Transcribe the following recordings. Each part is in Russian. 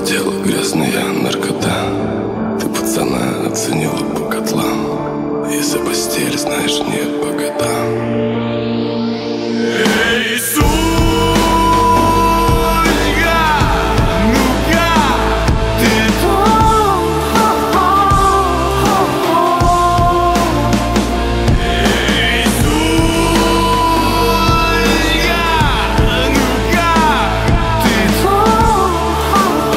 Тело грязная наркота. Ты пацана оценила по котлам, и за постель, знаешь, нет богата. Эй, сучка, ну-ка, ты тут? Эй, сучка, ну-ка, ты тут?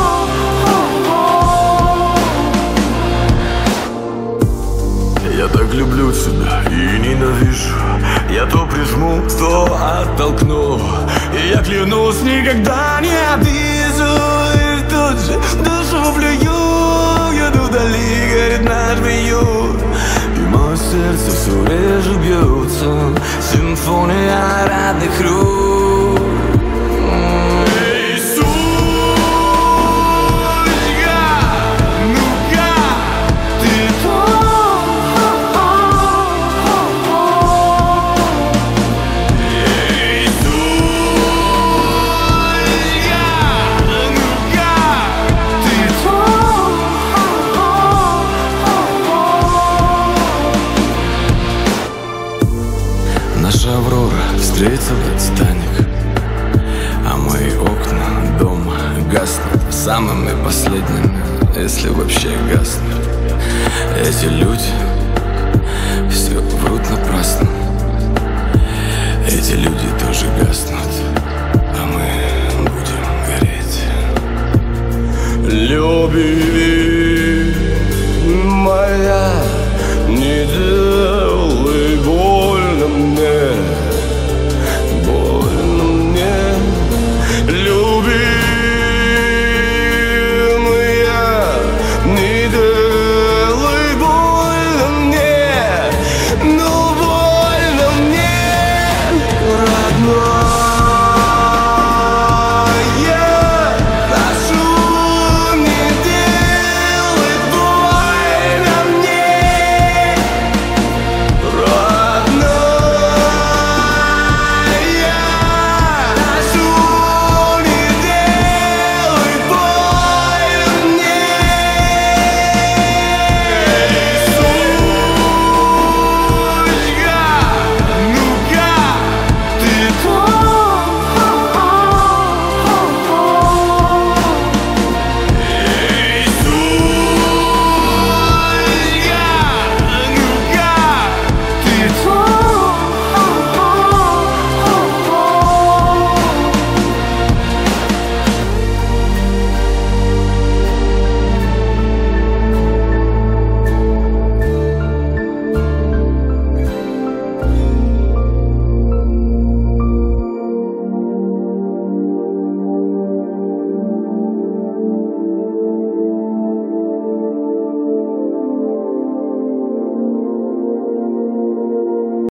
Я так люблю тебя и ненавижу. Я то прижму, то оттолкну, и я клянусь, никогда не обижу. И в тут же душу плюю. Еду вдали, горит наш приют, и мое сердце все реже бьется. Симфония родных рук. Эй, сучка, ну-ка, ты тут? Наша Аврора встретила Титаник, а мои окна дома гаснут самыми последними, если вообще гаснут. Эти люди все врут напрасно. Эти люди тоже гаснут, а мы будем гореть. Люби